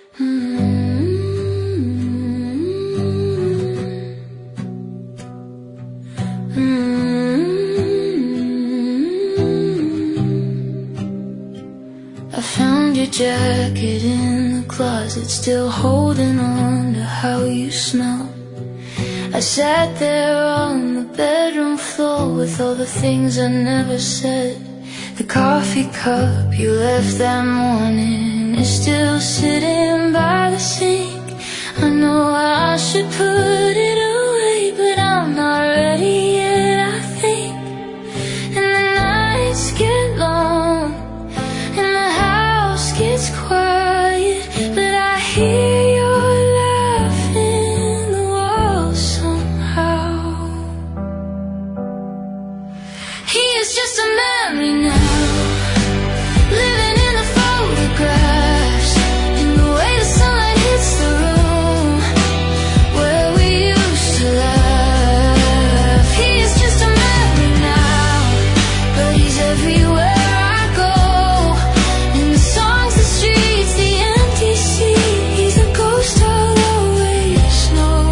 I found your jacket in the closet, still holding on to how you smell. I sat there on the bedroom floor with all the things I never said. The coffee cup you left that morning is still sitting by the sink. I know I should put it away, but I'm not ready yet, I think. And the nights get long and the house gets quiet, but I hear your laugh in the walls somehow. He is just a memory now, living in the photographs, in the way the sunlight hits the room where we used to laugh. He is just a memory now, but he's everywhere I go, in the songs, the streets, the empty seat. He's a ghost I'll always know.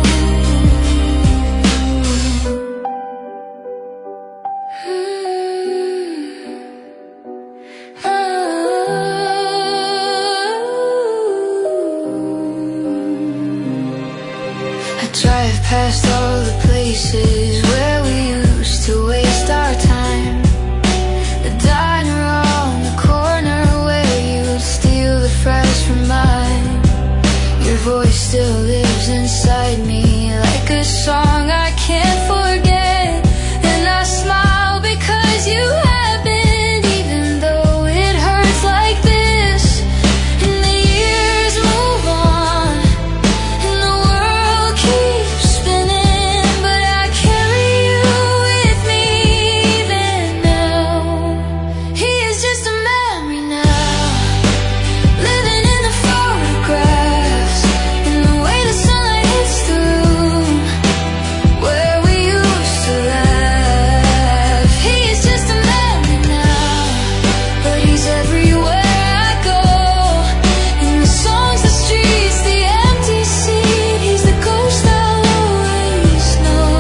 I drive past all the places where we used to waste our time. The diner on the corner where you'd steal the fries from mine. Your voice still lives inside me like a song I can't forget. And I smile because you happened, even though it hurts like this. And the years move on and the world keeps spinning, but I carry you with me even now. He is just a memory now, living in the photographs, in the way the sunlight hits the room where we used to laugh. He is just a memory now, but he's everywhere I go, in the songs, the streets, the empty seat. He's the ghost I'll always know.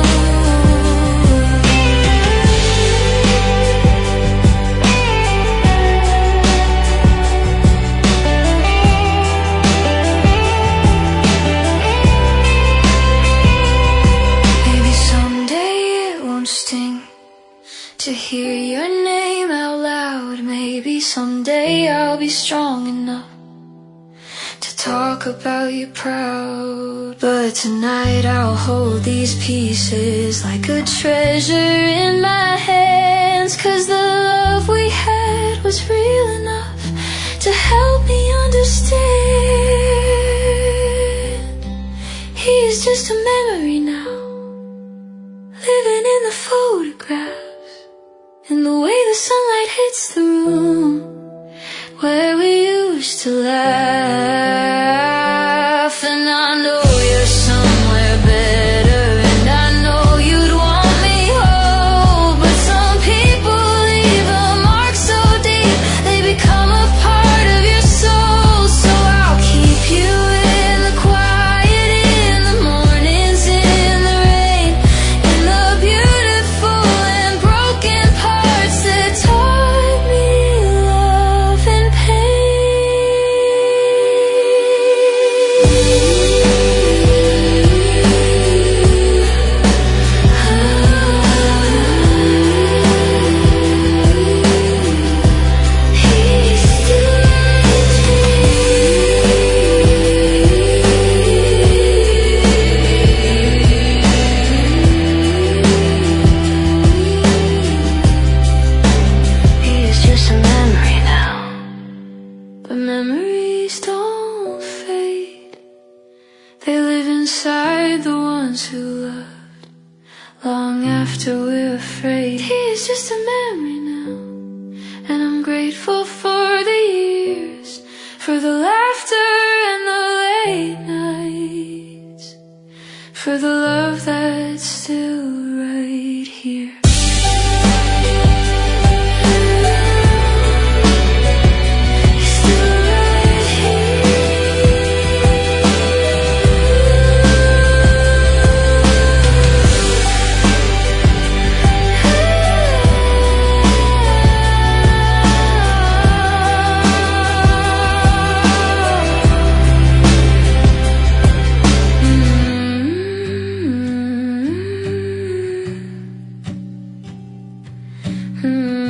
Maybe someday it won't sting to hear your name out loud. Maybe someday I'll be strong enough to talk about you proud. But tonight I'll hold these pieces like a treasure in my hands, 'cause the love we had was real enough to help me understand. He is just a memory now, living in the photographs, in the way the sunlight hits the room where we used to laugh. And I know you're somewhere better, and I know you'd want me whole, but some people leave a mark so deep they become a part of your soul. So I'll keep you in the quiet, in the mornings, in the rain, in the beautiful and broken parts that taught me love and He is just a memory now, but memories don't fade. They live inside the ones who loved long after we're afraid. He is just a memory now, and I'm grateful for the years, for the laughter and the late nights, for the love that's still right here. Still right here. Hmm.